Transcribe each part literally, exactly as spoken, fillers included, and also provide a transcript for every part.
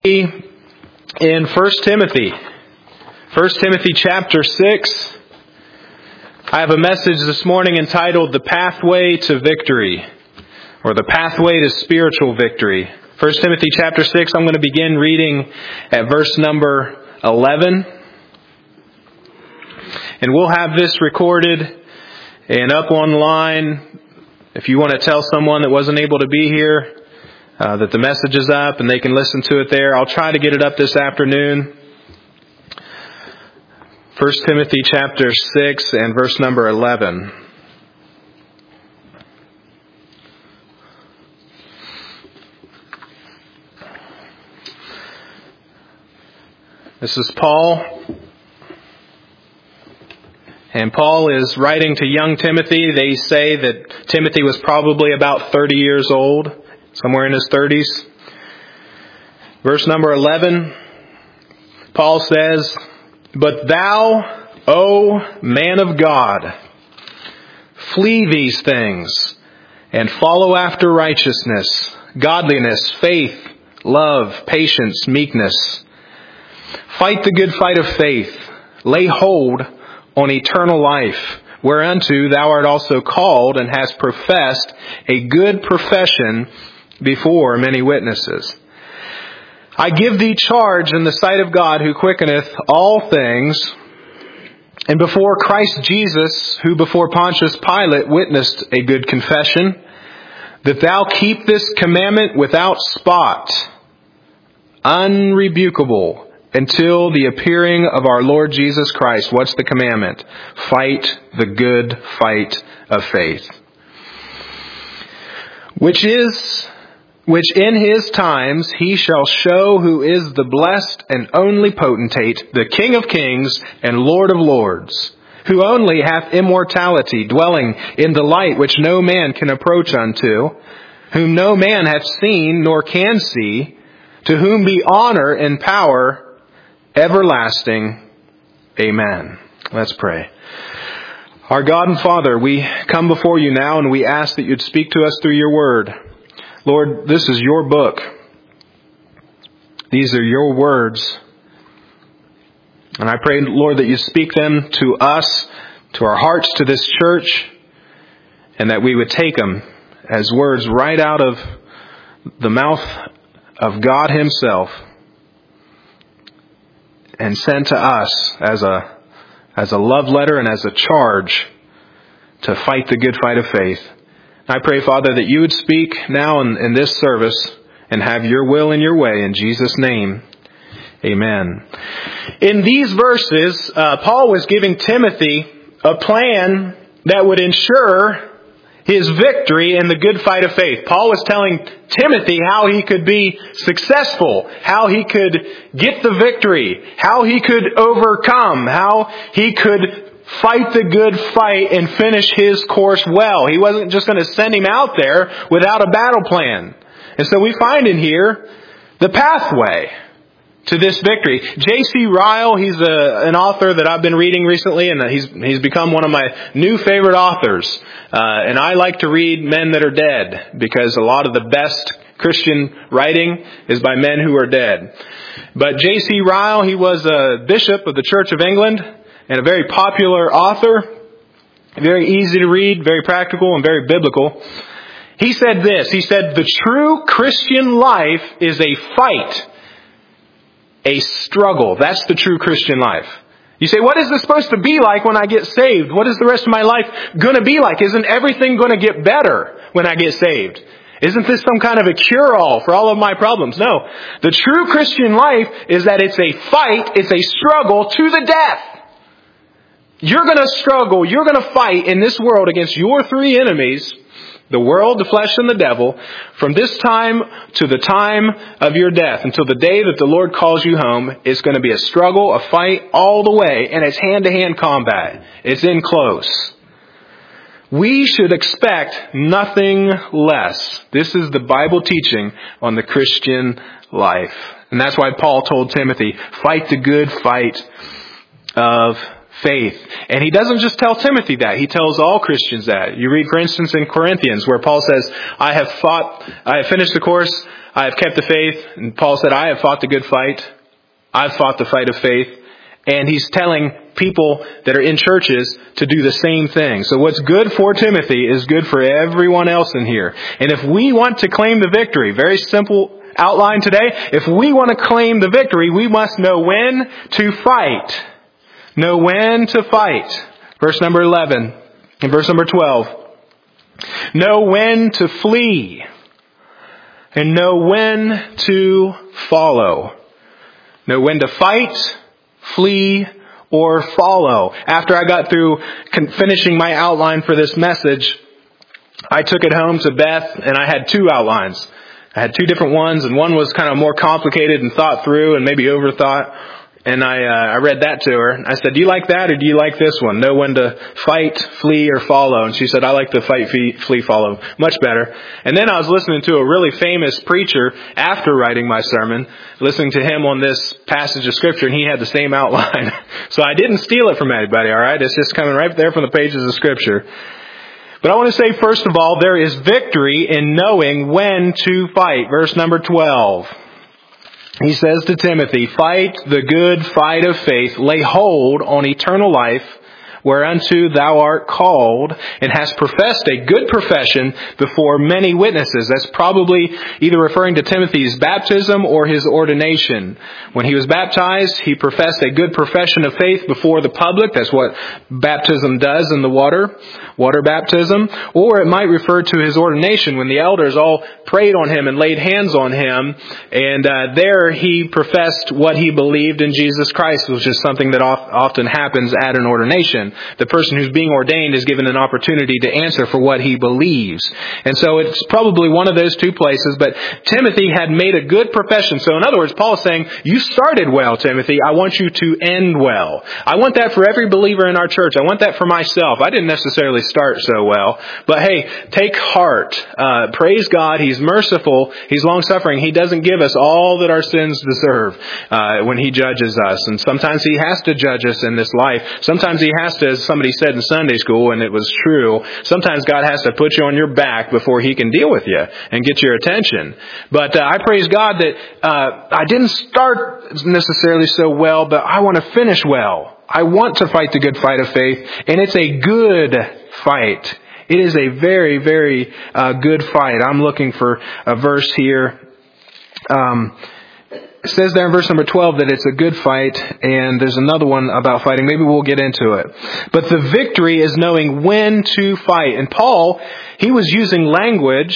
In First Timothy, First Timothy chapter six, I have a message this morning entitled The Pathway to Victory, or The Pathway to Spiritual Victory. First Timothy chapter six, I'm going to begin reading at verse number eleven. And we'll have this recorded and up online. If you want to tell someone that wasn't able to be here, Uh, that the message is up and they can listen to it there. I'll try to get it up this afternoon. First Timothy chapter six and verse number eleven. This is Paul. And Paul is writing to young Timothy. They say that Timothy was probably about thirty years old. Somewhere in his thirties. Verse number eleven, Paul says, "But thou, O man of God, flee these things, and follow after righteousness, godliness, faith, love, patience, meekness. Fight the good fight of faith. Lay hold on eternal life, whereunto thou art also called, and hast professed a good profession before many witnesses. I give thee charge in the sight of God, who quickeneth all things, and before Christ Jesus, who before Pontius Pilate witnessed a good confession, that thou keep this commandment without spot, unrebukable, until the appearing of our Lord Jesus Christ." What's the commandment? Fight the good fight of faith. Which is... Which in his times he shall show who is the blessed and only potentate, the King of kings and Lord of lords, who only hath immortality, dwelling in the light which no man can approach unto, whom no man hath seen nor can see, to whom be honor and power everlasting. Amen. Let's pray. Our God and Father, we come before you now and we ask that you'd speak to us through your word. Lord, this is your book. These are your words. And I pray, Lord, that you speak them to us, to our hearts, to this church, and that we would take them as words right out of the mouth of God himself and sent to us as a, as a love letter and as a charge to fight the good fight of faith. I pray, Father, that you would speak now in, in this service and have your will and your way in Jesus' name. Amen. In these verses, uh, Paul was giving Timothy a plan that would ensure his victory in the good fight of faith. Paul was telling Timothy how he could be successful, how he could get the victory, how he could overcome, how he could fight the good fight and finish his course well. He wasn't just going to send him out there without a battle plan. And so we find in here the pathway to this victory. J C Ryle, he's a, an author that I've been reading recently, and he's he's become one of my new favorite authors. Uh, and I like to read men that are dead, because a lot of the best Christian writing is by men who are dead. But J C Ryle, he was a bishop of the Church of England, and a very popular author, very easy to read, very practical, and very biblical. He said this, he said, "The true Christian life is a fight, a struggle." That's the true Christian life. You say, what is this supposed to be like when I get saved? What is the rest of my life going to be like? Isn't everything going to get better when I get saved? Isn't this some kind of a cure-all for all of my problems? No. The true Christian life is that it's a fight, it's a struggle to the death. You're going to struggle, you're going to fight in this world against your three enemies, the world, the flesh, and the devil, from this time to the time of your death, until the day that the Lord calls you home. It's going to be a struggle, a fight all the way, and it's hand-to-hand combat. It's in close. We should expect nothing less. This is the Bible teaching on the Christian life. And that's why Paul told Timothy, fight the good fight of faith. And he doesn't just tell Timothy that. He tells all Christians that. You read, for instance, in Corinthians, where Paul says, I have fought, I have finished the course, I have kept the faith. And Paul said, I have fought the good fight. I've fought the fight of faith. And he's telling people that are in churches to do the same thing. So what's good for Timothy is good for everyone else in here. And if we want to claim the victory, very simple outline today, if we want to claim the victory, we must know when to fight. Know when to fight. Verse number eleven and verse number twelve. Know when to flee. And know when to follow. Know when to fight, flee, or follow. After I got through finishing my outline for this message, I took it home to Beth and I had two outlines. I had two different ones, and one was kind of more complicated and thought through and maybe overthought. And I uh, I read that to her. I said, do you like that or do you like this one? Know when to fight, flee, or follow. And she said, I like the fight, flee, flee, follow much better. And then I was listening to a really famous preacher after writing my sermon, listening to him on this passage of Scripture, and he had the same outline. So I didn't steal it from anybody, all right? It's just coming right there from the pages of Scripture. But I want to say, first of all, there is victory in knowing when to fight. Verse number twelve. He says to Timothy, fight the good fight of faith, lay hold on eternal life, whereunto thou art called, and hast professed a good profession before many witnesses. That's probably either referring to Timothy's baptism or his ordination. When he was baptized, he professed a good profession of faith before the public. That's what baptism does in the water, water baptism. Or it might refer to his ordination when the elders all prayed on him and laid hands on him. And uh, there he professed what he believed in Jesus Christ, which is something that often happens at an ordination. The person who's being ordained is given an opportunity to answer for what he believes. And so it's probably one of those two places. But Timothy had made a good profession. So in other words, Paul is saying, you started well, Timothy. I want you to end well. I want that for every believer in our church. I want that for myself. I didn't necessarily start so well. But hey, take heart. Uh, praise God. He's merciful. He's long-suffering. He doesn't give us all that our sins deserve uh, when he judges us. And sometimes he has to judge us in this life. Sometimes he has to, as somebody said in Sunday school, and it was true, sometimes God has to put you on your back before he can deal with you and get your attention. But uh, I praise God that uh, I didn't start necessarily so well, but I want to finish well. I want to fight the good fight of faith, and it's a good fight. It is a very, very uh, good fight. I'm looking for a verse here. Um It says there in verse number twelve that it's a good fight, and there's another one about fighting. Maybe we'll get into it. But the victory is knowing when to fight. And Paul, he was using language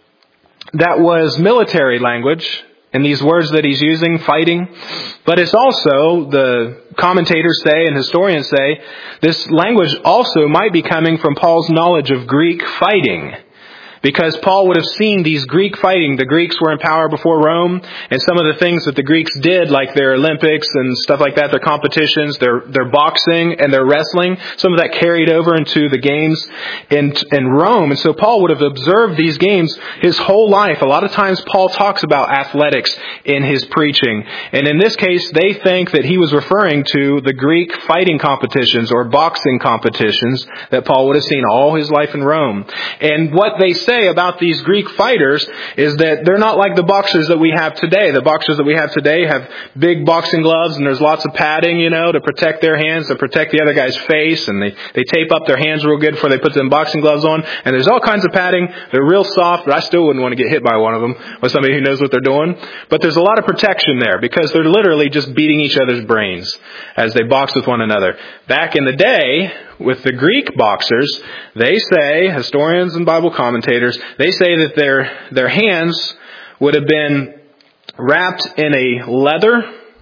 that was military language, and these words that he's using, fighting. But it's also, the commentators say and historians say, this language also might be coming from Paul's knowledge of Greek fighting. Because Paul would have seen these Greek fighting. The Greeks were in power before Rome, and some of the things that the Greeks did, like their Olympics and stuff like that, their competitions, their their boxing and their wrestling, some of that carried over into the games in, in Rome. And so Paul would have observed these games his whole life. A lot of times Paul talks about athletics in his preaching. And in this case, they think that he was referring to the Greek fighting competitions or boxing competitions that Paul would have seen all his life in Rome. And what they say about these Greek fighters is that they're not like the boxers that we have today. The boxers that we have today have big boxing gloves, and there's lots of padding, you know, to protect their hands, to protect the other guy's face, and they, they tape up their hands real good before they put them boxing gloves on. And there's all kinds of padding. They're real soft, but I still wouldn't want to get hit by one of them with somebody who knows what they're doing. But there's a lot of protection there because they're literally just beating each other's brains as they box with one another. Back in the day, with the Greek boxers, they say, historians and Bible commentators, they say that their their hands would have been wrapped in a leather,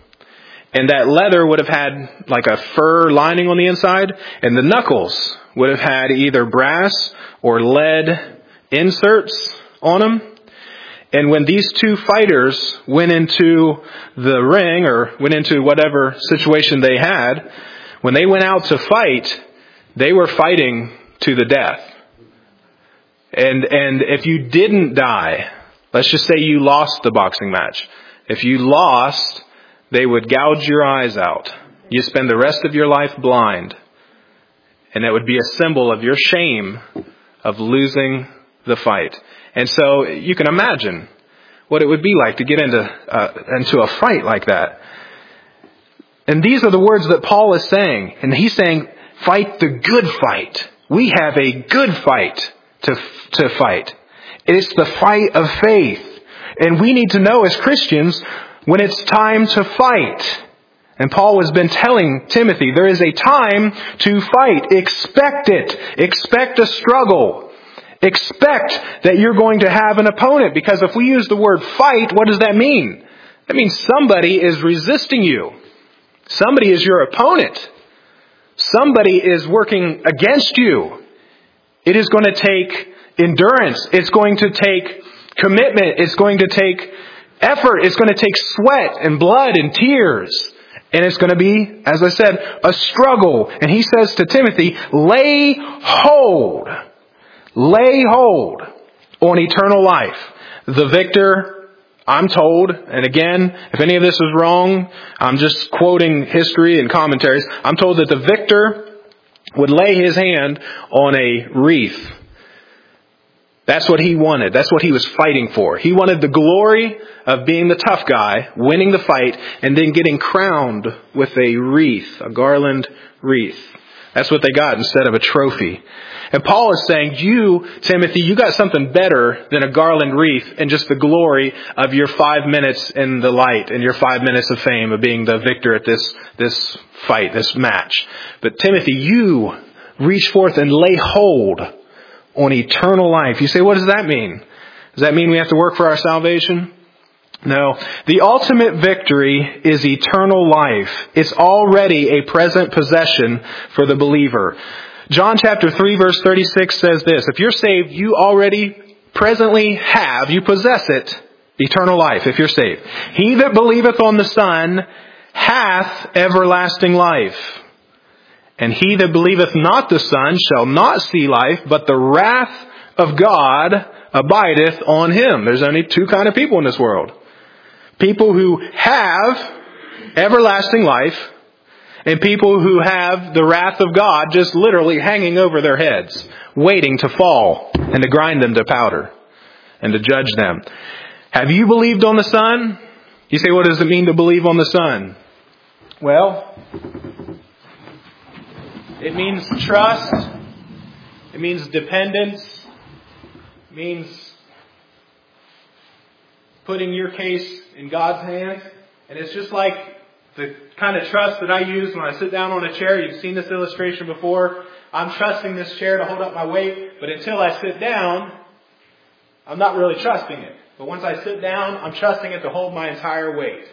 and that leather would have had like a fur lining on the inside, and the knuckles would have had either brass or lead inserts on them. And when these two fighters went into the ring or went into whatever situation they had, when they went out to fight, they were fighting to the death. And and if you didn't die, let's just say you lost the boxing match. If you lost, they would gouge your eyes out. You spend the rest of your life blind. And that would be a symbol of your shame of losing the fight. And so you can imagine what it would be like to get into uh, into a fight like that. And these are the words that Paul is saying. And he's saying, fight the good fight. We have a good fight to to fight. It's the fight of faith. And we need to know as Christians when it's time to fight. And Paul has been telling Timothy, there is a time to fight. Expect it. Expect a struggle. Expect that you're going to have an opponent. Because if we use the word fight, what does that mean? That means somebody is resisting you. Somebody is your opponent. Somebody is working against you. It is going to take endurance. It's going to take commitment. It's going to take effort. It's going to take sweat and blood and tears. And it's going to be, as I said, a struggle. And he says to Timothy, lay hold. Lay hold on eternal life. The victor, I'm told, and again, if any of this is wrong, I'm just quoting history and commentaries. I'm told that the victor would lay his hand on a wreath. That's what he wanted. That's what he was fighting for. He wanted the glory of being the tough guy, winning the fight, and then getting crowned with a wreath, a garland wreath. That's what they got instead of a trophy. And Paul is saying, you, Timothy, you got something better than a garland wreath and just the glory of your five minutes in the light and your five minutes of fame of being the victor at this, this fight, this match. But Timothy, you reach forth and lay hold on eternal life. You say, what does that mean? Does that mean we have to work for our salvation? No. The ultimate victory is eternal life. It's already a present possession for the believer. John chapter three verse thirty-six says this, if you're saved, you already presently have, you possess it, eternal life, if you're saved. He that believeth on the Son hath everlasting life. And he that believeth not the Son shall not see life, but the wrath of God abideth on him. There's only two kind of people in this world. People who have everlasting life, and people who have the wrath of God just literally hanging over their heads, waiting to fall and to grind them to powder and to judge them. Have you believed on the Son? You say, what does it mean to believe on the Son? Well, it means trust. It means dependence. It means putting your case in God's hands. And it's just like the kind of trust that I use when I sit down on a chair. You've seen this illustration before. I'm trusting this chair to hold up my weight. But until I sit down, I'm not really trusting it. But once I sit down, I'm trusting it to hold my entire weight.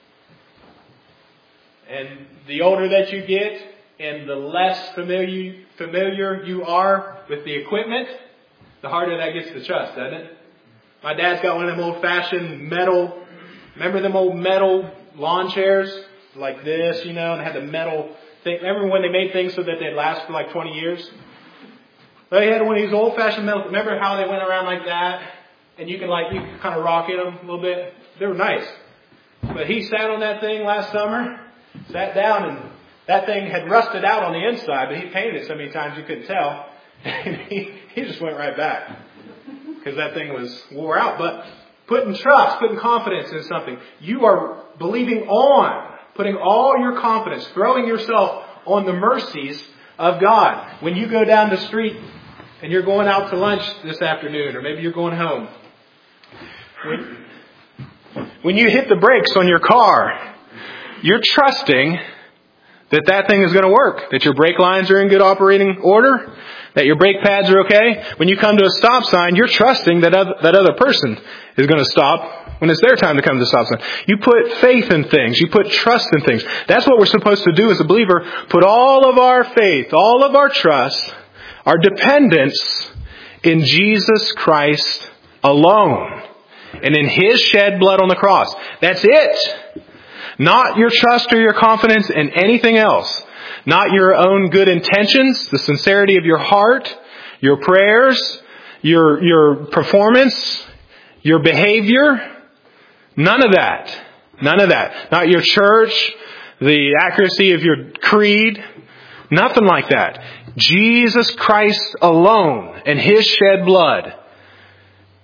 And the older that you get, and the less familiar familiar you are with the equipment, the harder that gets to trust, doesn't it? My dad's got one of them old-fashioned metal, remember them old metal lawn chairs? Like this, you know, and had the metal thing. Remember when they made things so that they'd last for like twenty years? They had one of these old-fashioned metal, remember how they went around like that? And you can like, you can kind of rock in them a little bit. They were nice. But he sat on that thing last summer, sat down, and that thing had rusted out on the inside, but he painted it so many times you couldn't tell. And he, he just went right back. Because that thing was wore out. But putting trust, putting confidence in something. You are believing on, putting all your confidence, throwing yourself on the mercies of God. When you go down the street and you're going out to lunch this afternoon, or maybe you're going home. When, when you hit the brakes on your car, you're trusting that that thing is going to work, that your brake lines are in good operating order, that your brake pads are okay. When you come to a stop sign, you're trusting that other, that other person is going to stop when it's their time to come to the stop sign. You put faith in things. You put trust in things. That's what we're supposed to do as a believer. Put all of our faith, all of our trust, our dependence in Jesus Christ alone and in His shed blood on the cross. That's it. Not your trust or your confidence in anything else. Not your own good intentions, the sincerity of your heart, your prayers, your, your performance, your behavior. None of that. None of that. Not your church, the accuracy of your creed. Nothing like that. Jesus Christ alone and His shed blood.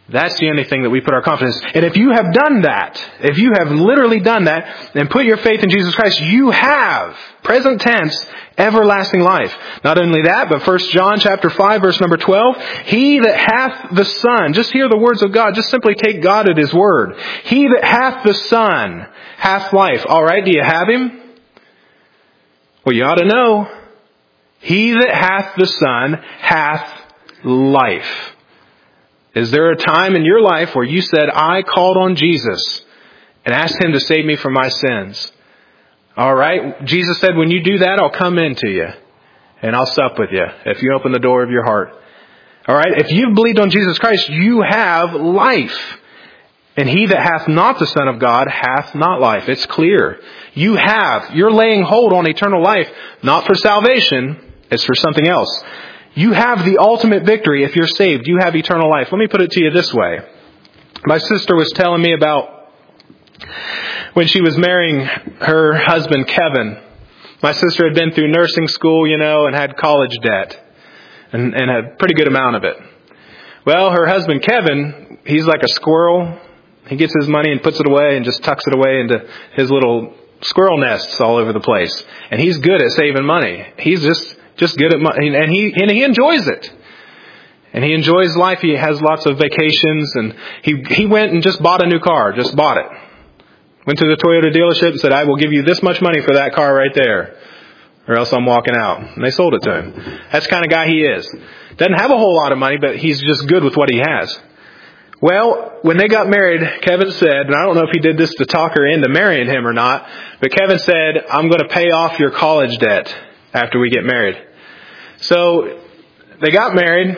That's the only thing that we put our confidence in. And if you have done that, if you have literally done that and put your faith in Jesus Christ, you have, present tense, everlasting life. Not only that, but First John chapter five, verse number twelve, he that hath the Son, just hear the words of God, just simply take God at His word. He that hath the Son hath life. All right, do you have Him? Well, you ought to know. He that hath the Son hath life. Is there a time in your life where you said, I called on Jesus and asked Him to save me from my sins? All right. Jesus said, when you do that, I'll come into you and I'll sup with you if you open the door of your heart. All right. If you've believed on Jesus Christ, you have life. And he that hath not the Son of God hath not life. It's clear. You have. You're laying hold on eternal life, not for salvation. It's for something else. You have the ultimate victory if you're saved. You have eternal life. Let me put it to you this way. My sister was telling me about when she was marrying her husband, Kevin. My sister had been through nursing school, you know, and had college debt. And, and a pretty good amount of it. Well, her husband, Kevin, he's like a squirrel. He gets his money and puts it away and just tucks it away into his little squirrel nests all over the place. And he's good at saving money. He's just... Just good at money, and he and he enjoys it, and he enjoys life. He has lots of vacations, and he he went and just bought a new car. Just bought it. Went to the Toyota dealership and said, "I will give you this much money for that car right there, or else I'm walking out." And they sold it to him. That's the kind of guy he is. Doesn't have a whole lot of money, but he's just good with what he has. Well, when they got married, Kevin said, and I don't know if he did this to talk her into marrying him or not, but Kevin said, "I'm going to pay off your college debt after we get married." So they got married,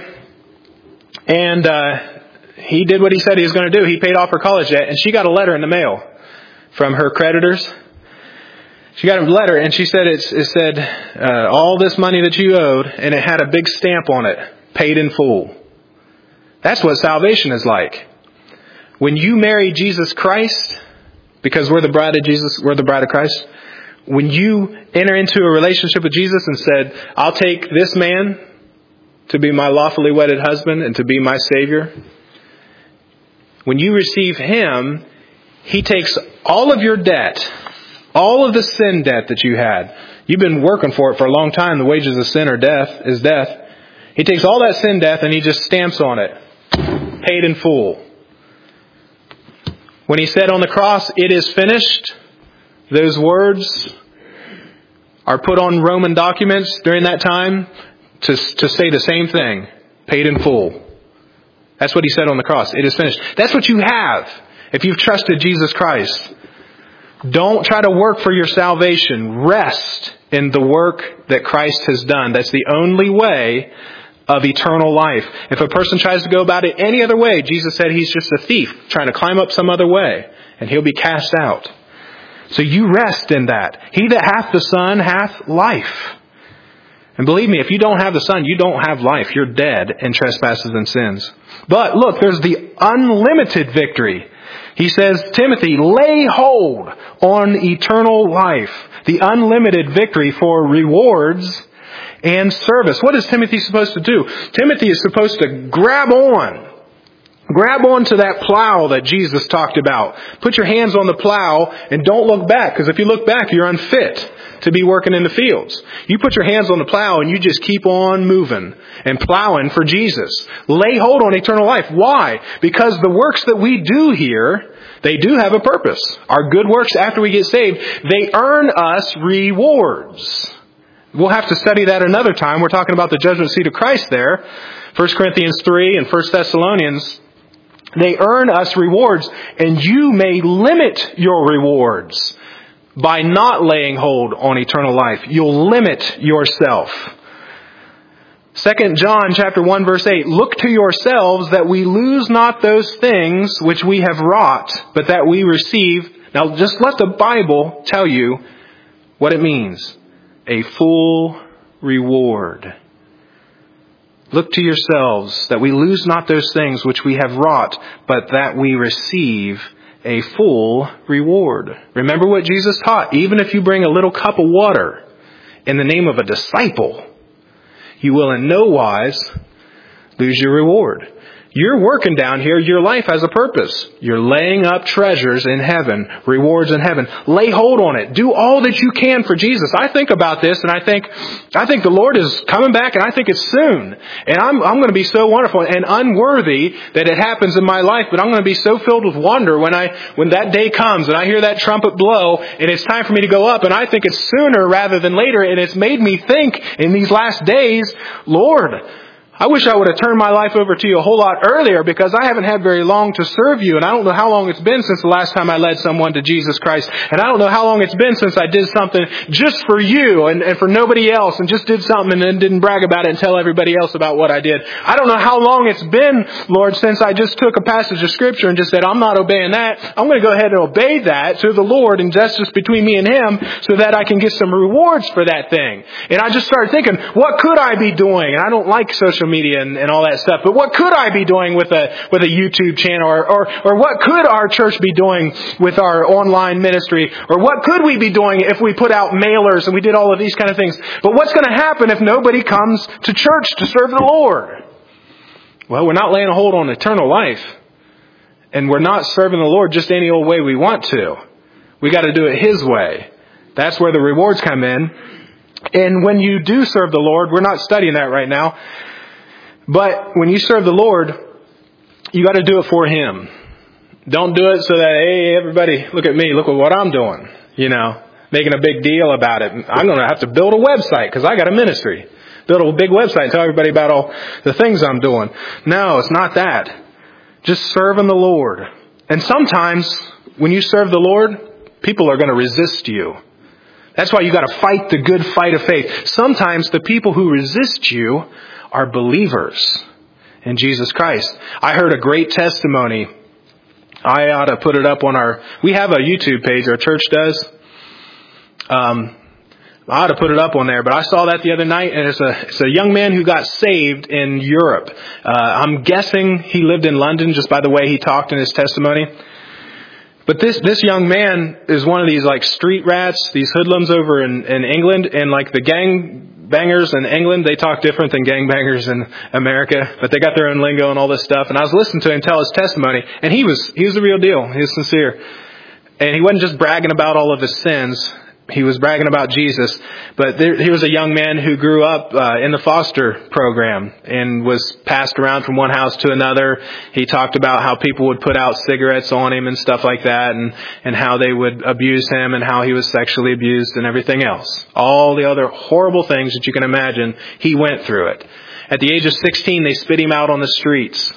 and uh, he did what he said he was going to do. He paid off her college debt, and she got a letter in the mail from her creditors. She got a letter, and she said it's, it said uh, all this money that you owed, and it had a big stamp on it, paid in full. That's what salvation is like. When you marry Jesus Christ, because we're the bride of Jesus, we're the bride of Christ. When you enter into a relationship with Jesus and said, I'll take this man to be my lawfully wedded husband and to be my Savior. When you receive Him, He takes all of your debt, all of the sin debt that you had. You've been working for it for a long time. The wages of sin are death, is death. He takes all that sin debt and He just stamps on it. Paid in full. When He said on the cross, it is finished, those words are put on Roman documents during that time to, to say the same thing. Paid in full. That's what He said on the cross. It is finished. That's what you have if you've trusted Jesus Christ. Don't try to work for your salvation. Rest in the work that Christ has done. That's the only way of eternal life. If a person tries to go about it any other way, Jesus said he's just a thief trying to climb up some other way, and he'll be cast out. So you rest in that. He that hath the Son hath life. And believe me, if you don't have the Son, you don't have life. You're dead in trespasses and sins. But look, there's the unlimited victory. He says, Timothy, lay hold on eternal life. The unlimited victory for rewards and service. What is Timothy supposed to do? Timothy is supposed to grab on. Grab onto that plow that Jesus talked about. Put your hands on the plow and don't look back, because if you look back, you're unfit to be working in the fields. You put your hands on the plow and you just keep on moving and plowing for Jesus. Lay hold on eternal life. Why? Because the works that we do here, they do have a purpose. Our good works after we get saved, they earn us rewards. We'll have to study that another time. We're talking about the judgment seat of Christ there. First Corinthians three and First Thessalonians. They earn us rewards, and you may limit your rewards by not laying hold on eternal life. You'll limit yourself. Second John chapter one verse eight, look to yourselves that we lose not those things which we have wrought, but that we receive. Now just let the Bible tell you what it means. A full reward. Look to yourselves that we lose not those things which we have wrought, but that we receive a full reward. Remember what Jesus taught. Even if you bring a little cup of water in the name of a disciple, you will in no wise lose your reward. You're working down here. Your life has a purpose. You're laying up treasures in heaven, rewards in heaven. Lay hold on it. Do all that you can for Jesus. I think about this and I think, I think the Lord is coming back and I think it's soon. And I'm, I'm going to be so wonderful and unworthy that it happens in my life, but I'm going to be so filled with wonder when I, when that day comes and I hear that trumpet blow and it's time for me to go up, and I think it's sooner rather than later. And it's made me think in these last days, Lord, I wish I would have turned my life over to you a whole lot earlier, because I haven't had very long to serve you. And I don't know how long it's been since the last time I led someone to Jesus Christ. And I don't know how long it's been since I did something just for you and, and for nobody else, and just did something and then didn't brag about it and tell everybody else about what I did. I don't know how long it's been, Lord, since I just took a passage of Scripture and just said, I'm not obeying that. I'm going to go ahead and obey that to the Lord, and that's just between me and Him, so that I can get some rewards for that thing. And I just started thinking, what could I be doing? And I don't like social media and, and all that stuff, but what could I be doing with a with a YouTube channel, or, or or what could our church be doing with our online ministry, or what could we be doing if we put out mailers and we did all of these kind of things? But what's going to happen if nobody comes to church to serve the Lord? Well, we're not laying a hold on eternal life, and we're not serving the Lord just any old way we want to. We got to do it His way. That's where the rewards come in. And when you do serve the Lord, we're not studying that right now, but when you serve the Lord, you got to do it for Him. Don't do it so that, hey, everybody, look at me, look at what I'm doing, you know, making a big deal about it. I'm going to have to build a website because I got a ministry. Build a big website and tell everybody about all the things I'm doing. No, it's not that. Just serving the Lord. And sometimes when you serve the Lord, people are going to resist you. That's why you got to fight the good fight of faith. Sometimes the people who resist you are believers in Jesus Christ. I heard a great testimony. I ought to put it up on our, we have a YouTube page, our church does. Um, I ought to put it up on there, but I saw that the other night, and it's a, it's a young man who got saved in Europe. Uh, I'm guessing he lived in London just by the way he talked in his testimony. But this, this young man is one of these like street rats, these hoodlums over in, in England, and like the gang bangers in England, they talk different than gangbangers in America, but they got their own lingo and all this stuff. And I was listening to him tell his testimony, and he was he was the real deal. He was sincere, and he wasn't just bragging about all of his sins. He was bragging about Jesus. But there, he was a young man who grew up uh, in the foster program and was passed around from one house to another. He talked about how people would put out cigarettes on him and stuff like that, and, and how they would abuse him and how he was sexually abused and everything else. All the other horrible things that you can imagine, he went through it. At the age of sixteen, they spit him out on the streets.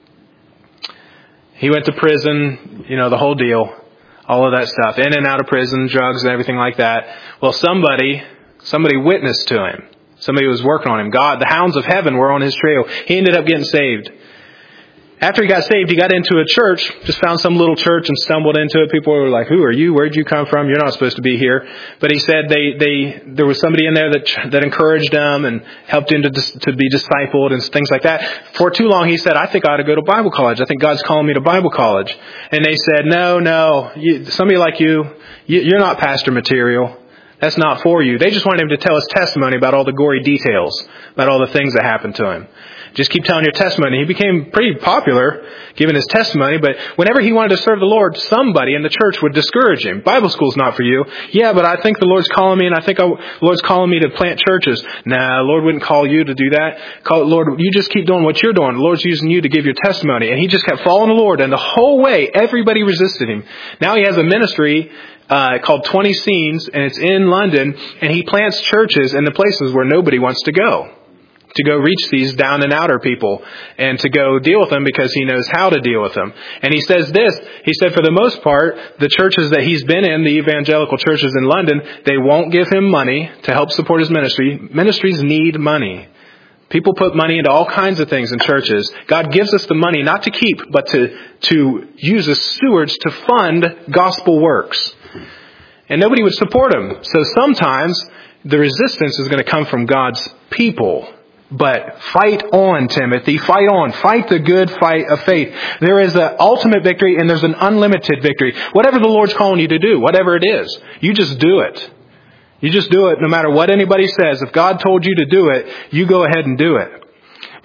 He went to prison, you know, the whole deal. All of that stuff. In and out of prison, drugs and everything like that. Well, somebody, somebody witnessed to him. Somebody was working on him. God, the hounds of heaven were on his trail. He ended up getting saved. After he got saved, he got into a church, just found some little church and stumbled into it. People were like, who are you? Where'd you come from? You're not supposed to be here. But he said they, they, there was somebody in there that, that encouraged him and helped him to, to be discipled and things like that. For too long, he said, I think I ought to go to Bible college. I think God's calling me to Bible college. And they said, no, no, you, somebody like you, you, you're not pastor material. That's not for you. They just wanted him to tell his testimony about all the gory details, about all the things that happened to him. Just keep telling your testimony. He became pretty popular giving his testimony, but whenever he wanted to serve the Lord, somebody in the church would discourage him. Bible school's not for you. Yeah, but I think the Lord's calling me, and I think the Lord's calling me to plant churches. Nah, the Lord wouldn't call you to do that. Call, Lord, you just keep doing what you're doing. The Lord's using you to give your testimony. And he just kept following the Lord, and the whole way, everybody resisted him. Now he has a ministry uh called twenty Scenes, and it's in London, and he plants churches in the places where nobody wants to go, to go reach these down and outer people and to go deal with them because he knows how to deal with them. And he says this, he said for the most part, the churches that he's been in, the evangelical churches in London, they won't give him money to help support his ministry. Ministries need money. People put money into all kinds of things in churches. God gives us the money not to keep, but to, to use as stewards to fund gospel works. And nobody would support him. So sometimes the resistance is going to come from God's people. But fight on, Timothy. Fight on. Fight the good fight of faith. There is an ultimate victory and there's an unlimited victory. Whatever the Lord's calling you to do, whatever it is, you just do it. You just do it no matter what anybody says. If God told you to do it, you go ahead and do it.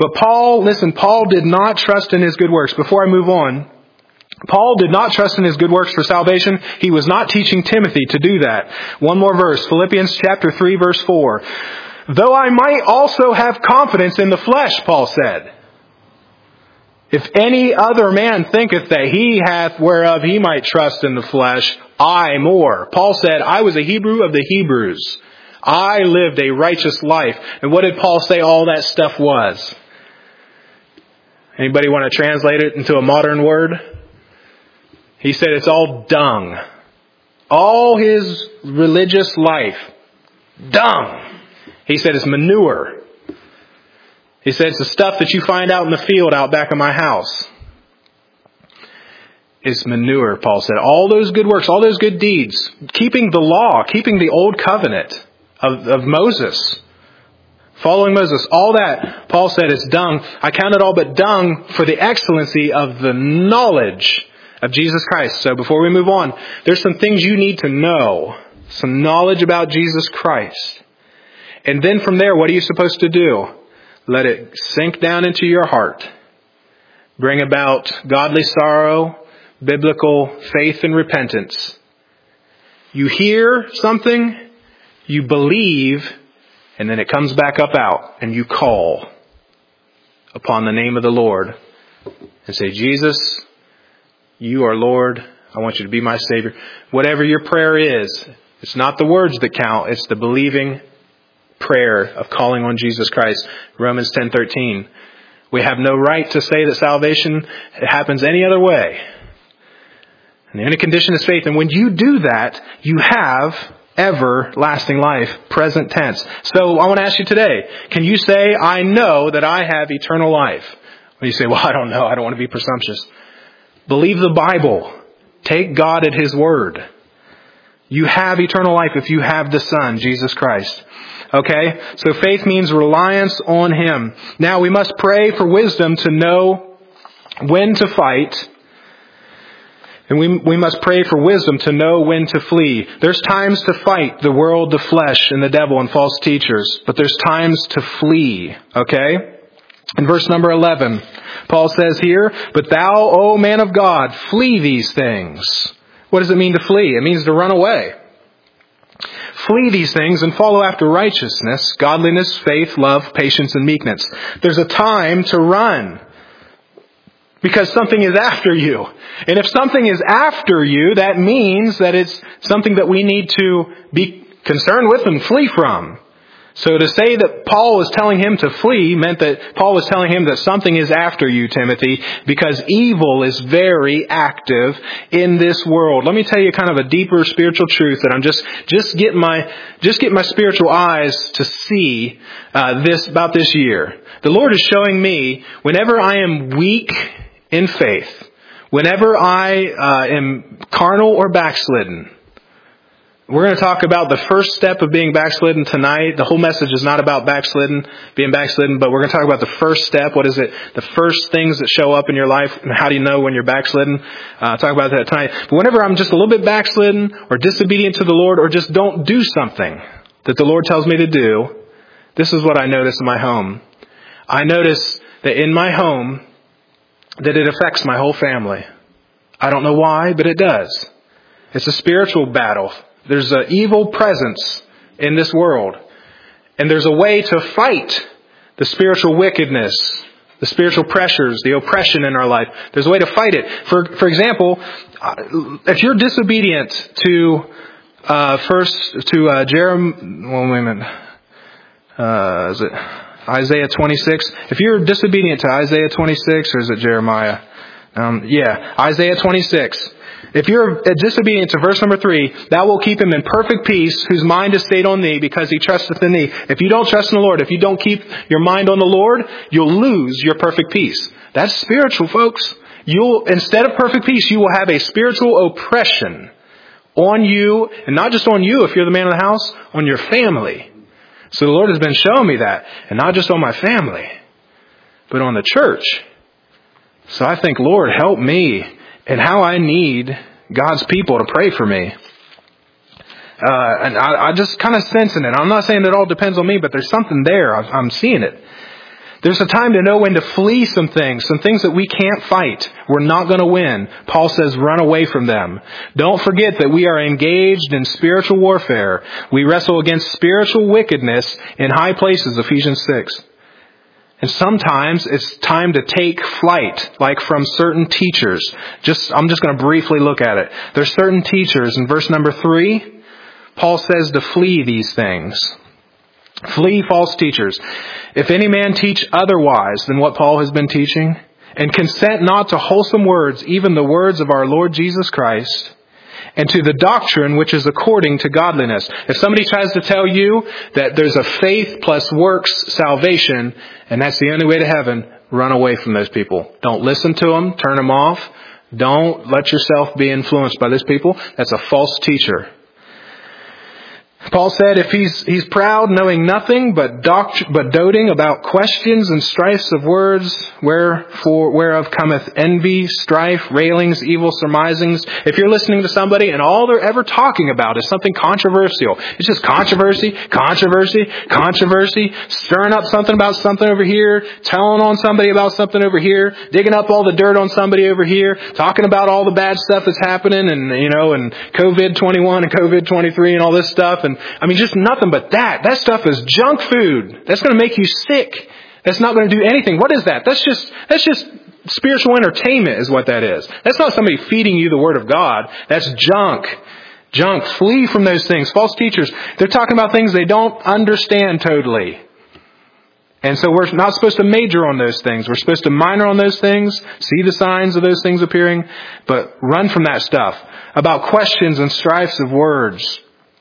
But Paul, listen, Paul did not trust in his good works. Before I move on, Paul did not trust in his good works for salvation. He was not teaching Timothy to do that. One more verse, Philippians chapter three, verse four. Though I might also have confidence in the flesh, Paul said. If any other man thinketh that he hath whereof he might trust in the flesh, I more. Paul said, I was a Hebrew of the Hebrews. I lived a righteous life. And what did Paul say all that stuff was? Anybody want to translate it into a modern word? He said it's all dung. All his religious life, dung. He said it's manure. He said it's the stuff that you find out in the field out back of my house. It's manure, Paul said. All those good works, all those good deeds, keeping the law, keeping the old covenant of, of Moses, following Moses, all that, Paul said, is dung. I count it all but dung for the excellency of the knowledge of Jesus Christ. So before we move on, there's some things you need to know. Some knowledge about Jesus Christ. And then from there, what are you supposed to do? Let it sink down into your heart. Bring about godly sorrow, biblical faith and repentance. You hear something, you believe, and then it comes back up out, and you call upon the name of the Lord and say, Jesus, you are Lord. I want you to be my Savior. Whatever your prayer is, it's not the words that count. It's the believing prayer of calling on Jesus Christ. Romans ten thirteen. We have no right to say that salvation happens any other way. And the only condition is faith. And when you do that, you have everlasting life, present tense. So I want to ask you today, can you say, I know that I have eternal life? When you say, well, I don't know. I don't want to be presumptuous. Believe the Bible. Take God at His word. You have eternal life if you have the Son, Jesus Christ. Okay? So faith means reliance on Him. Now we must pray for wisdom to know when to fight. And we we must pray for wisdom to know when to flee. There's times to fight the world, the flesh, and the devil and false teachers. But there's times to flee. Okay? In verse number eleven, Paul says here, but thou, O man of God, flee these things. What does it mean to flee? It means to run away. Flee these things and follow after righteousness, godliness, faith, love, patience, and meekness. There's a time to run because something is after you. And if something is after you, that means that it's something that we need to be concerned with and flee from. So to say that Paul was telling him to flee meant that Paul was telling him that something is after you, Timothy, because evil is very active in this world. Let me tell you kind of a deeper spiritual truth that I'm just just get my just get my spiritual eyes to see uh, this about this year. The Lord is showing me whenever I am weak in faith, whenever I uh, am carnal or backslidden. We're going to talk about the first step of being backslidden tonight. The whole message is not about backslidden, being backslidden, but we're going to talk about the first step. What is it? The first things that show up in your life, and how do you know when you're backslidden? Uh, talk about that tonight. But whenever I'm just a little bit backslidden or disobedient to the Lord or just don't do something that the Lord tells me to do, this is what I notice in my home. I notice that in my home that it affects my whole family. I don't know why, but it does. It's a spiritual battle. There's an evil presence in this world. And there's a way to fight the spiritual wickedness, the spiritual pressures, the oppression in our life. There's a way to fight it. For for example, if you're disobedient to uh, first to uh, Jeremiah, well, wait a minute, uh, is it Isaiah twenty-six? If you're disobedient to Isaiah twenty-six, or is it Jeremiah? Um, yeah, Isaiah twenty-six. If you're disobedient to verse number three, thou will keep him in perfect peace, whose mind is stayed on thee, because he trusteth in thee. If you don't trust in the Lord, if you don't keep your mind on the Lord, you'll lose your perfect peace. That's spiritual, folks. You'll, instead of perfect peace, you will have a spiritual oppression on you, and not just on you if you're the man of the house, on your family. So the Lord has been showing me that, and not just on my family, but on the church. So I think, Lord, help me. And how I need God's people to pray for me. Uh, and I, I just kind of sensing it. I'm not saying it all depends on me, but there's something there. I'm seeing it. There's a time to know when to flee some things, some things that we can't fight. We're not going to win. Paul says run away from them. Don't forget that we are engaged in spiritual warfare. We wrestle against spiritual wickedness in high places, Ephesians six. And sometimes it's time to take flight, like from certain teachers. Just, I'm just going to briefly look at it. There's certain teachers. In verse number three, Paul says to flee these things. Flee false teachers. If any man teach otherwise than what Paul has been teaching, and consent not to wholesome words, even the words of our Lord Jesus Christ, and to the doctrine which is according to godliness. If somebody tries to tell you that there's a faith plus works salvation, and that's the only way to heaven, run away from those people. Don't listen to them. Turn them off. Don't let yourself be influenced by those people. That's a false teacher. Paul said if he's he's proud, knowing nothing but doct- but doting about questions and strifes of words, wherefore whereof cometh envy, strife, railings, evil surmisings. If you're listening to somebody and all they're ever talking about is something controversial, it's just controversy, controversy, controversy, stirring up something about something over here, telling on somebody about something over here, digging up all the dirt on somebody over here, talking about all the bad stuff that's happening, and you know, and COVID twenty-one and COVID twenty-three and all this stuff. And I mean, just nothing but that. That stuff is junk food. That's going to make you sick. That's not going to do anything. What is that? That's just, that's just spiritual entertainment is what that is. That's not somebody feeding you the Word of God. That's junk. Junk. Flee from those things. False teachers, they're talking about things they don't understand totally. And so we're not supposed to major on those things. We're supposed to minor on those things, see the signs of those things appearing, but run from that stuff. About questions and strifes of words.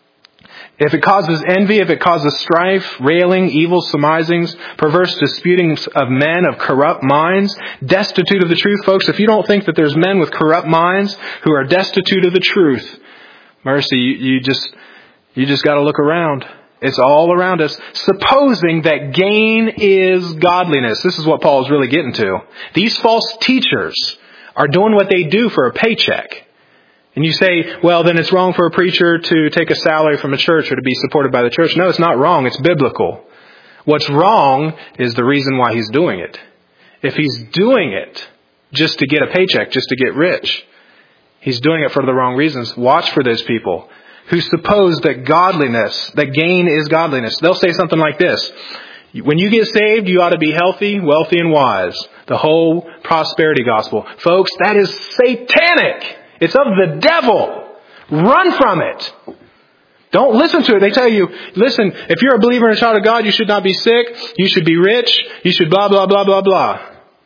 If it causes envy, if it causes strife, railing, evil surmisings, perverse disputings of men of corrupt minds, destitute of the truth. Folks, if you don't think that there's men with corrupt minds who are destitute of the truth, mercy, you, you just, you just got to look around. It's all around us. Supposing that gain is godliness. This is what Paul is really getting to. These false teachers are doing what they do for a paycheck. And you say, well, then it's wrong for a preacher to take a salary from a church or to be supported by the church. No, it's not wrong. It's biblical. What's wrong is the reason why he's doing it. If he's doing it just to get a paycheck, just to get rich, he's doing it for the wrong reasons. Watch for those people who suppose that godliness, that gain is godliness. They'll say something like this. When you get saved, you ought to be healthy, wealthy, and wise. The whole prosperity gospel. Folks, that is satanic. It's of the devil. Run from it. Don't listen to it. They tell you, listen, if you're a believer and a child of God, you should not be sick. You should be rich. You should blah, blah, blah, blah, blah.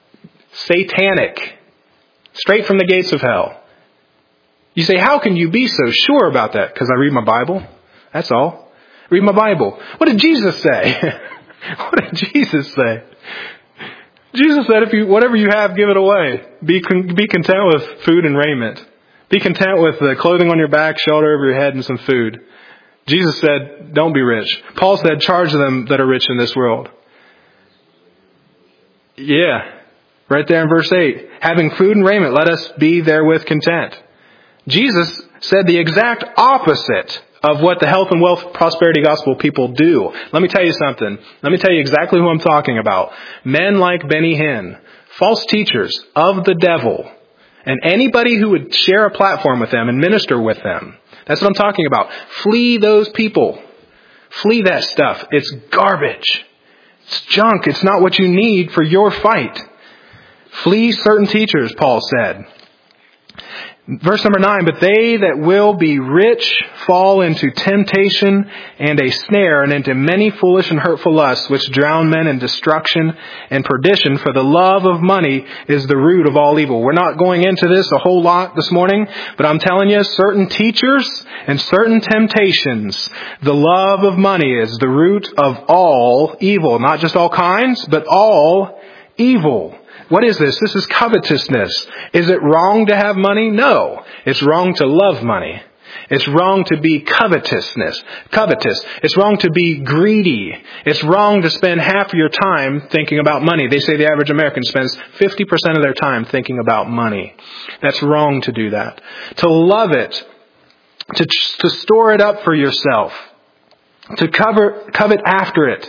Satanic. Straight from the gates of hell. You say, how can you be so sure about that? Because I read my Bible. That's all. Read my Bible. What did Jesus say? What did Jesus say? Jesus said, if you, whatever you have, give it away. Be, be content with food and raiment. Be content with the clothing on your back, shelter over your head, and some food. Jesus said, don't be rich. Paul said, charge them that are rich in this world. Yeah. Right there in verse eight. Having food and raiment, let us be therewith content. Jesus said the exact opposite of what the health and wealth prosperity gospel people do. Let me tell you something. Let me tell you exactly who I'm talking about. Men like Benny Hinn, false teachers of the devil, and anybody who would share a platform with them and minister with them. That's what I'm talking about. Flee those people. Flee that stuff. It's garbage. It's junk. It's not what you need for your fight. Flee certain teachers, Paul said. Verse number nine, but they that will be rich fall into temptation and a snare and into many foolish and hurtful lusts, which drown men in destruction and perdition. For the love of money is the root of all evil. We're not going into this a whole lot this morning, but I'm telling you, certain teachers and certain temptations, the love of money is the root of all evil. Not just all kinds, but all evil. What is this? This is covetousness. Is it wrong to have money? No. It's wrong to love money. It's wrong to be covetousness, covetous. It's wrong to be greedy. It's wrong to spend half of your time thinking about money. They say the average American spends fifty percent of their time thinking about money. That's wrong to do that. To love it, to, to store it up for yourself, to cover, covet after it,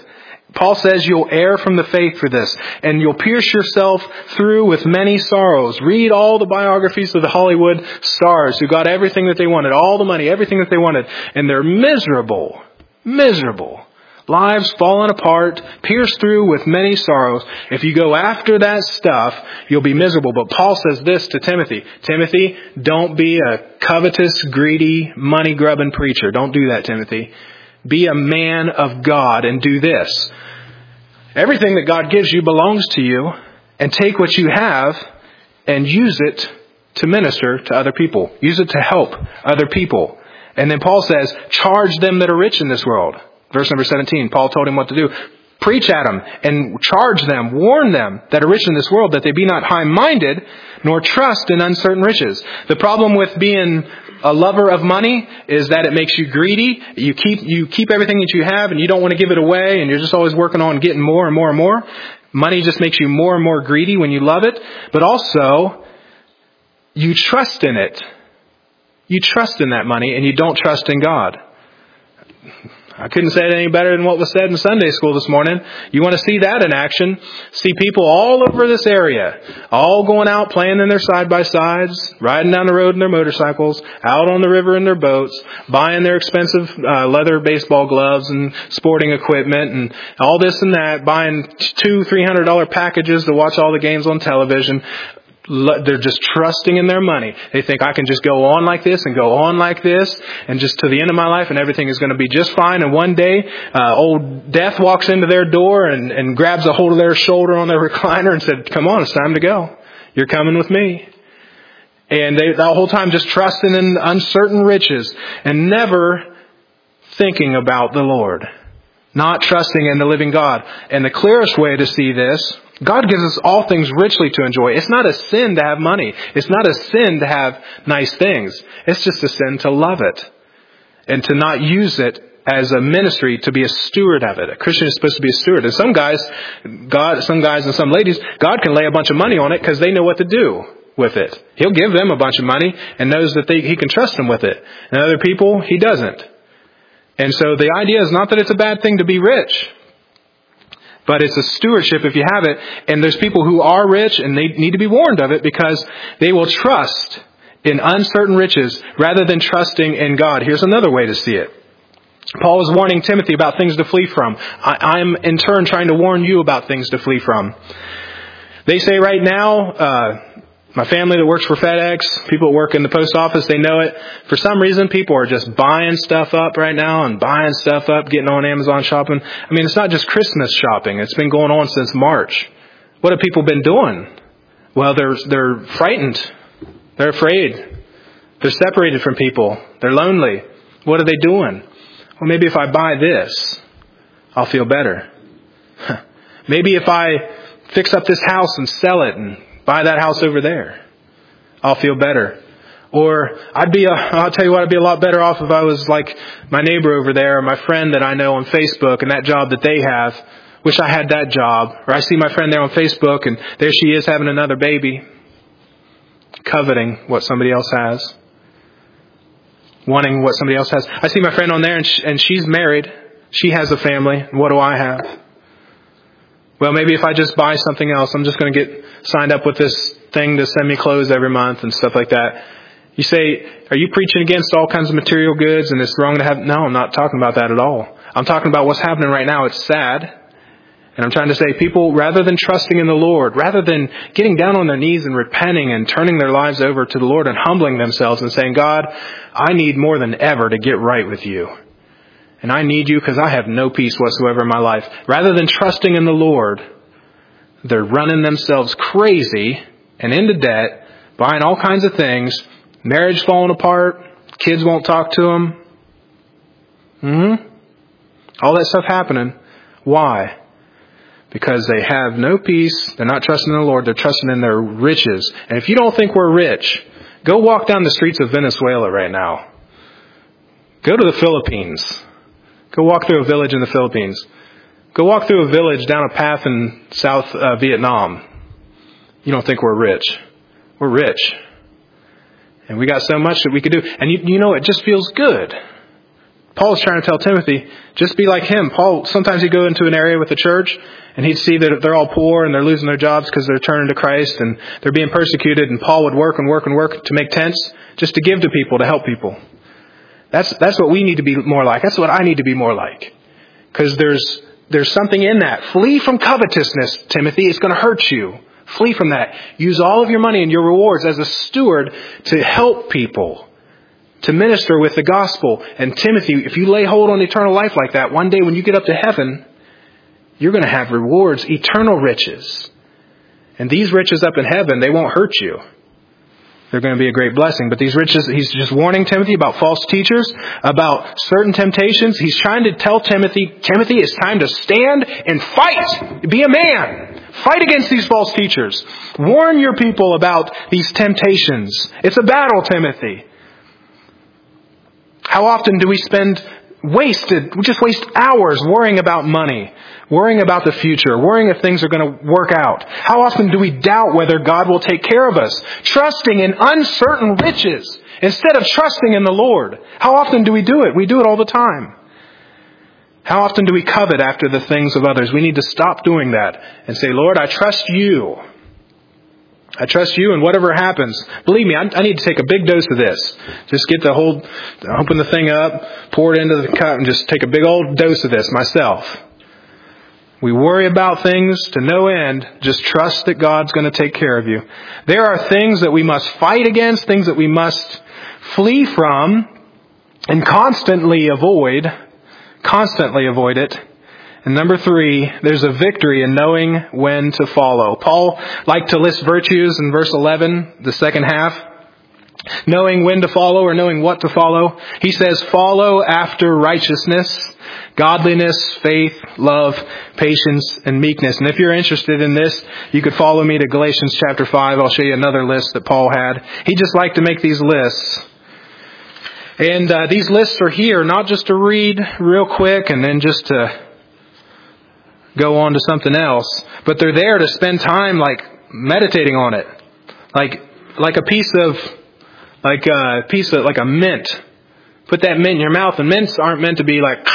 Paul says you'll err from the faith for this, and you'll pierce yourself through with many sorrows. Read all the biographies of the Hollywood stars who got everything that they wanted, all the money, everything that they wanted, and they're miserable, miserable. Lives fallen apart, pierced through with many sorrows. If you go after that stuff, you'll be miserable. But Paul says this to Timothy. Timothy, don't be a covetous, greedy, money-grubbing preacher. Don't do that, Timothy. Be a man of God and do this. Everything that God gives you belongs to you, and take what you have and use it to minister to other people. Use it to help other people. And then Paul says, charge them that are rich in this world. Verse number seventeen, Paul told him what to do. Preach at them and charge them, warn them that are rich in this world, that they be not high-minded, nor trust in uncertain riches. The problem with being a lover of money is that it makes you greedy. You keep you keep everything that you have and you don't want to give it away, and you're just always working on getting more and more and more. Money just makes you more and more greedy when you love it. But also, you trust in it. You trust in that money and you don't trust in God. I couldn't say it any better than what was said in Sunday school this morning. You want to see that in action? See people all over this area, all going out playing in their side-by-sides, riding down the road in their motorcycles, out on the river in their boats, buying their expensive uh, leather baseball gloves and sporting equipment and all this and that, buying two, three hundred dollar packages to watch all the games on television. They're just trusting in their money. They think I can just go on like this and go on like this and just to the end of my life and everything is going to be just fine. And one day, uh, old death walks into their door and, and grabs a hold of their shoulder on their recliner and said, come on, it's time to go. You're coming with me. And they, the whole time just trusting in uncertain riches and never thinking about the Lord. Not trusting in the living God. And the clearest way to see this, God gives us all things richly to enjoy. It's not a sin to have money. It's not a sin to have nice things. It's just a sin to love it and to not use it as a ministry to be a steward of it. A Christian is supposed to be a steward. And some guys, God, some guys and some ladies, God can lay a bunch of money on it because they know what to do with it. He'll give them a bunch of money and knows that they, He can trust them with it. And other people, He doesn't. And so the idea is not that it's a bad thing to be rich. But it's a stewardship if you have it. And there's people who are rich and they need to be warned of it because they will trust in uncertain riches rather than trusting in God. Here's another way to see it. Paul is warning Timothy about things to flee from. I, I'm in turn trying to warn you about things to flee from. They say right now, uh, my family that works for FedEx, people that work in the post office, they know it. For some reason, people are just buying stuff up right now and buying stuff up, getting on Amazon shopping. I mean, it's not just Christmas shopping. It's been going on since March. What have people been doing? Well, they're they're frightened. They're afraid. They're separated from people. They're lonely. What are they doing? Well, maybe if I buy this, I'll feel better. Maybe if I fix up this house and sell it and buy that house over there, I'll feel better. Or I'd be, a, I'll tell you what, I'd be a lot better off if I was like my neighbor over there or my friend that I know on Facebook and that job that they have. Wish I had that job. Or I see my friend there on Facebook and there she is having another baby. Coveting what somebody else has. Wanting what somebody else has. I see my friend on there and, she, and she's married. She has a family. What do I have? Well, maybe if I just buy something else, I'm just going to get signed up with this thing to send me clothes every month and stuff like that. You say, are you preaching against all kinds of material goods and it's wrong to have? No, I'm not talking about that at all. I'm talking about what's happening right now. It's sad. And I'm trying to say people, rather than trusting in the Lord, rather than getting down on their knees and repenting and turning their lives over to the Lord and humbling themselves and saying, God, I need more than ever to get right with you. And I need you because I have no peace whatsoever in my life. Rather than trusting in the Lord, they're running themselves crazy and into debt, buying all kinds of things, marriage falling apart, kids won't talk to them. Mm-hmm. All that stuff happening. Why? Because they have no peace. They're not trusting in the Lord. They're trusting in their riches. And if you don't think we're rich, go walk down the streets of Venezuela right now. Go to the Philippines. Go walk through a village in the Philippines. Go walk through a village down a path in South uh, Vietnam. You don't think we're rich. We're rich. And we got so much that we could do. And you, you know, it just feels good. Paul is trying to tell Timothy, just be like him. Paul, sometimes he'd go into an area with the church and he'd see that they're all poor and they're losing their jobs because they're turning to Christ and they're being persecuted. And Paul would work and work and work to make tents just to give to people, to help people. That's, that's what we need to be more like. That's what I need to be more like. Because there's, there's something in that. Flee from covetousness, Timothy. It's going to hurt you. Flee from that. Use all of your money and your rewards as a steward to help people, to minister with the gospel. And Timothy, if you lay hold on eternal life like that, one day when you get up to heaven, you're going to have rewards, eternal riches. And these riches up in heaven, they won't hurt you. They're going to be a great blessing. But these riches, he's just warning Timothy about false teachers, about certain temptations. He's trying to tell Timothy, Timothy, it's time to stand and fight. Be a man. Fight against these false teachers. Warn your people about these temptations. It's a battle, Timothy. How often do we spend wasted, we just waste hours worrying about money, worrying about the future, worrying if things are going to work out? How often do we doubt whether God will take care of us, trusting in uncertain riches instead of trusting in the Lord? How often do we do it? We do it all the time. How often do we covet after the things of others? We need to stop doing that and say, Lord, I trust you. I trust you, and whatever happens, believe me, I, I need to take a big dose of this. Just get the whole, open the thing up, pour it into the cup, and just take a big old dose of this myself. We worry about things to no end. Just trust that God's going to take care of you. There are things that we must fight against, things that we must flee from, and constantly avoid. Constantly avoid it. And number three, there's a victory in knowing when to follow. Paul liked to list virtues in verse eleven, the second half. Knowing when to follow or knowing what to follow. He says, follow after righteousness, godliness, faith, love, patience, and meekness. And if you're interested in this, you could follow me to Galatians chapter five. I'll show you another list that Paul had. He just liked to make these lists. And uh, these lists are here not just to read real quick and then just to go on to something else, but they're there to spend time like meditating on it, like like a piece of like a piece of like a mint. Put that mint in your mouth, and mints aren't meant to be like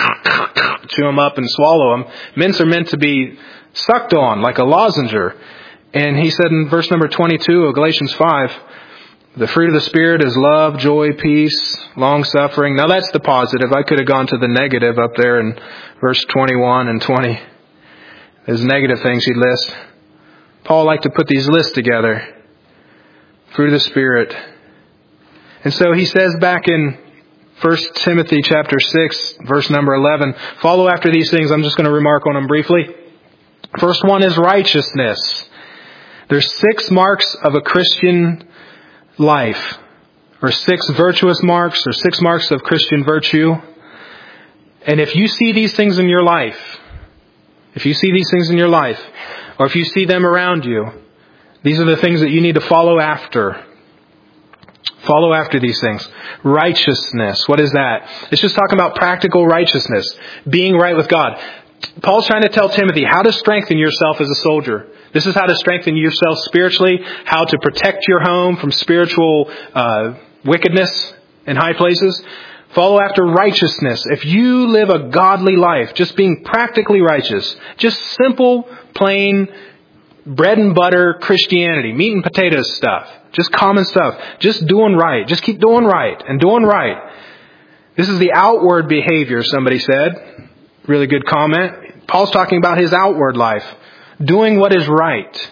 chew them up and swallow them. Mints are meant to be sucked on like a lozenger. And he said in verse number twenty-two of Galatians five, the fruit of the Spirit is love, joy, peace, long-suffering. Now that's the positive. I could have gone to the negative up there in verse twenty-one and twenty. There's negative things he'd list. Paul liked to put these lists together. Fruit of the Spirit. And so he says back in First Timothy chapter six, verse number eleven, follow after these things. I'm just going to remark on them briefly. First one is righteousness. There's six marks of a Christian life, or six virtuous marks, or six marks of Christian virtue. And if you see these things in your life, if you see these things in your life, or if you see them around you, these are the things that you need to follow after. Follow after these things. Righteousness. What is that? It's just talking about practical righteousness. Being right with God. Paul's trying to tell Timothy how to strengthen yourself as a soldier. This is how to strengthen yourself spiritually, how to protect your home from spiritual uh, wickedness in high places. Follow after righteousness. If you live a godly life, just being practically righteous, just simple, plain, bread and butter Christianity, meat and potatoes stuff, just common stuff, just doing right. Just keep doing right and doing right. This is the outward behavior, somebody said. Really good comment. Paul's talking about his outward life. Doing what is right.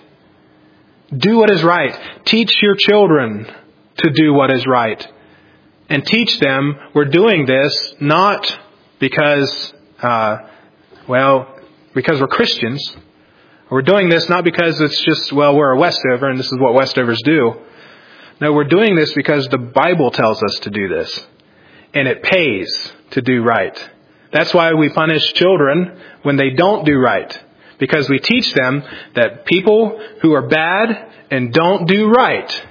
Do what is right. Teach your children to do what is right. And teach them we're doing this not because, uh, well, because we're Christians. We're doing this not because it's just, well, we're a Westover and this is what Westovers do. No, we're doing this because the Bible tells us to do this. And it pays to do right. That's why we punish children when they don't do right. Because we teach them that people who are bad and don't do right,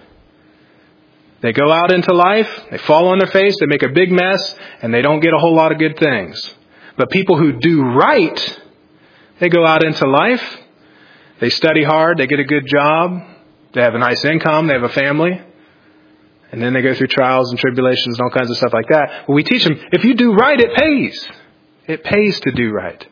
they go out into life, they fall on their face, they make a big mess, and they don't get a whole lot of good things. But people who do right, they go out into life, they study hard, they get a good job, they have a nice income, they have a family, And then they go through trials and tribulations and all kinds of stuff like that. But we teach them, if you do right, it pays. It pays to do right.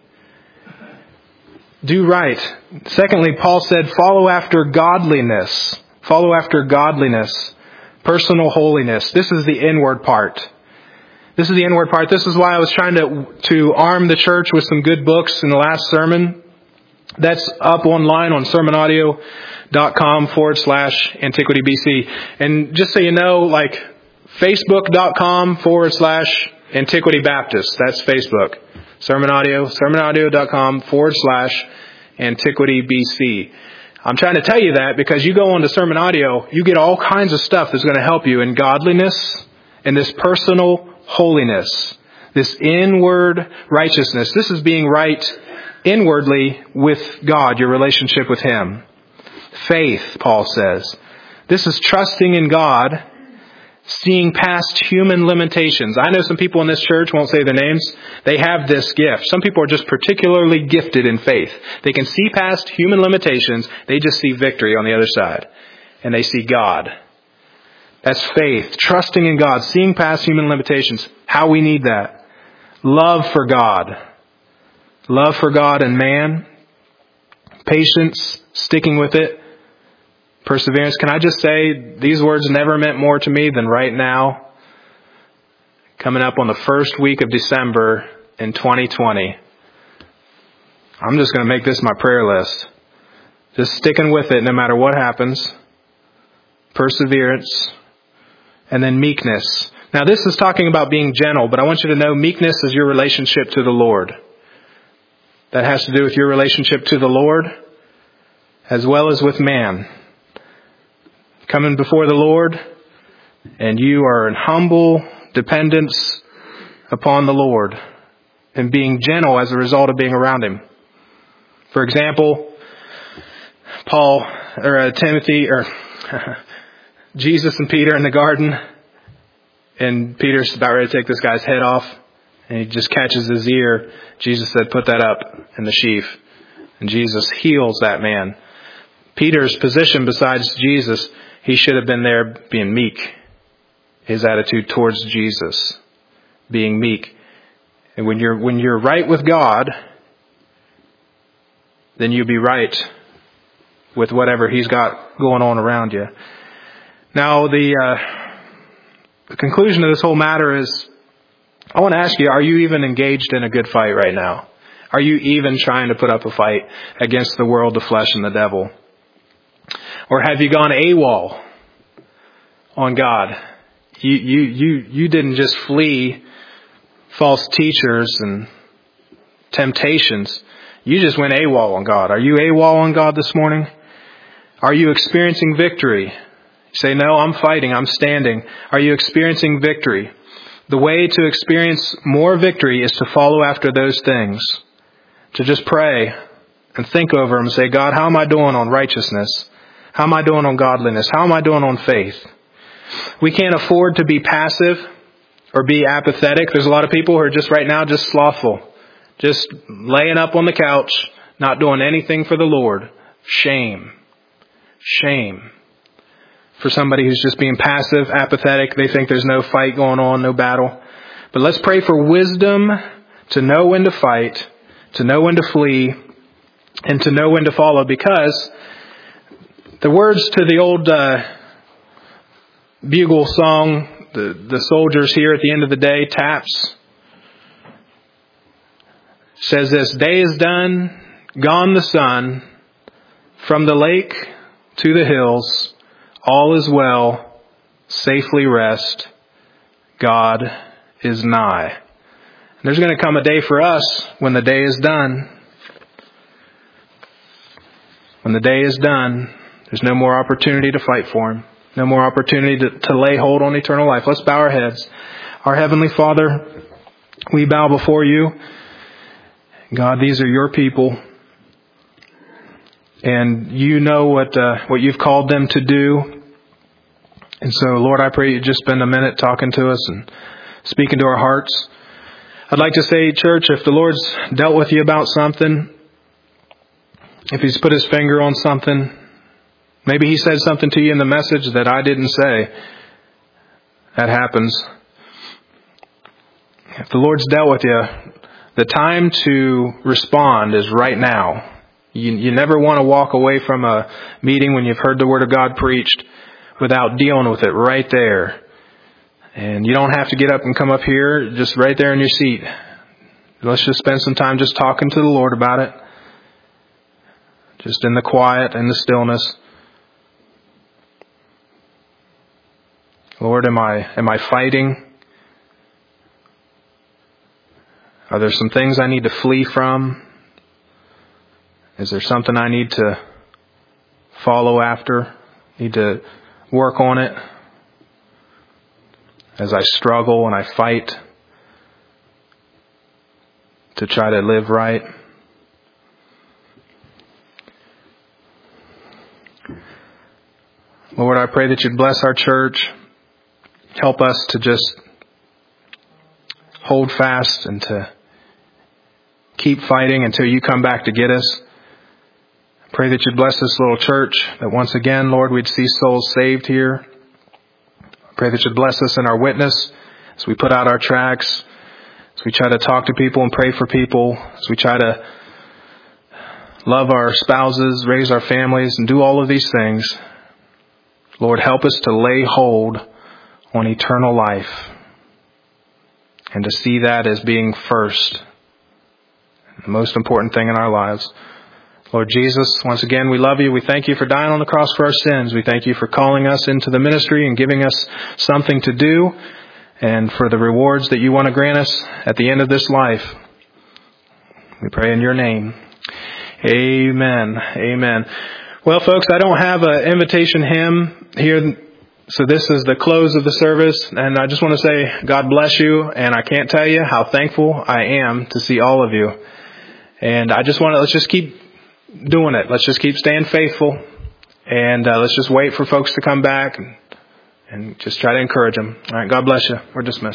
Do right. Secondly, Paul said, follow after godliness. Follow after godliness. Personal holiness. This is the inward part. This is the inward part. This is why I was trying to, to arm the church with some good books in the last sermon. That's up online on sermonaudio.com forward slash antiquity BC. And just so you know, like facebook.com forward slash antiquity Baptist. That's Facebook. Sermon Audio, sermonaudio.com forward slash antiquity BC. I'm trying to tell you that because you go on to Sermon Audio, you get all kinds of stuff that's going to help you in godliness and this personal holiness, this inward righteousness. This is being right inwardly with God, your relationship with Him. Faith, Paul says. This is trusting in God, seeing past human limitations. I know some people in this church, won't say their names, they have this gift. Some people are just particularly gifted in faith. They can see past human limitations. They just see victory on the other side. And they see God. That's faith. Trusting in God. Seeing past human limitations. How we need that. Love for God. Love for God and man. Patience. Sticking with it. Perseverance. Can I just say, these words never meant more to me than right now. Coming up on the first week of December in twenty twenty. I'm just going to make this my prayer list. Just sticking with it no matter what happens. Perseverance. And then meekness. Now this is talking about being gentle, but I want you to know meekness is your relationship to the Lord. That has to do with your relationship to the Lord as well as with man. Coming before the Lord, and you are in humble dependence upon the Lord and being gentle as a result of being around Him. For example, Paul or uh, Timothy or Jesus and Peter in the garden, and Peter's about ready to take this guy's head off, and he just catches his ear. Jesus said, "Put that up in the sheaf," and Jesus heals that man. Peter's position besides Jesus, he should have been there being meek. His attitude towards Jesus, being meek. And when you're when you're right with God, then you'll be right with whatever He's got going on around you. Now, the, uh, the conclusion of this whole matter is, I want to ask you, are you even engaged in a good fight right now? Are you even trying to put up a fight against the world, the flesh, and the devil? Or have you gone AWOL on God? You, you, you, you didn't just flee false teachers and temptations. You just went AWOL on God. Are you AWOL on God this morning? Are you experiencing victory? You say, no, I'm fighting. I'm standing. Are you experiencing victory? The way to experience more victory is to follow after those things. To just pray and think over them and say, God, how am I doing on righteousness? How am I doing on godliness? How am I doing on faith? We can't afford to be passive or be apathetic. There's a lot of people who are just right now just slothful. Just laying up on the couch, not doing anything for the Lord. Shame. Shame. For somebody who's just being passive, apathetic. They think there's no fight going on, no battle. But let's pray for wisdom to know when to fight, to know when to flee, and to know when to follow. Because the words to the old uh, bugle song, the, the soldiers here at the end of the day, taps, says this, day is done, gone the sun, from the lake to the hills, all is well, safely rest, God is nigh. And there's going to come a day for us when the day is done. When the day is done, there's no more opportunity to fight for Him. No more opportunity to, to lay hold on eternal life. Let's bow our heads. Our Heavenly Father, we bow before You. God, these are Your people. And You know what uh, what You've called them to do. And so, Lord, I pray You just spend a minute talking to us and speaking to our hearts. I'd like to say, church, if the Lord's dealt with you about something, if He's put His finger on something, maybe He said something to you in the message that I didn't say, that happens. If the Lord's dealt with you, the time to respond is right now. You, you never want to walk away from a meeting when you've heard the Word of God preached without dealing with it right there. And you don't have to get up and come up here, just right there in your seat. Let's just spend some time just talking to the Lord about it. Just in the quiet and the stillness. Lord, am I am I fighting? Are there some things I need to flee from? Is there something I need to follow after? Need to work on it as I struggle and I fight to try to live right? Lord, I pray that you'd bless our church. Help us to just hold fast and to keep fighting until you come back to get us. I pray that you'd bless this little church, that once again, Lord, we'd see souls saved here. I pray that you'd bless us in our witness as we put out our tracts, as we try to talk to people and pray for people, as we try to love our spouses, raise our families, and do all of these things. Lord, help us to lay hold on eternal life and to see that as being first, the most important thing in our lives. Lord Jesus, once again, we love you. We thank you for dying on the cross for our sins. We thank you for calling us into the ministry and giving us something to do and for the rewards that you want to grant us at the end of this life. We pray in your name. Amen. Amen. Well, folks, I don't have an invitation hymn here, so this is the close of the service, and I just want to say God bless you, and I can't tell you how thankful I am to see all of you. And I just want to, let's just keep doing it. Let's just keep staying faithful, and uh, let's just wait for folks to come back and, and just try to encourage them. All right, God bless you. We're dismissed.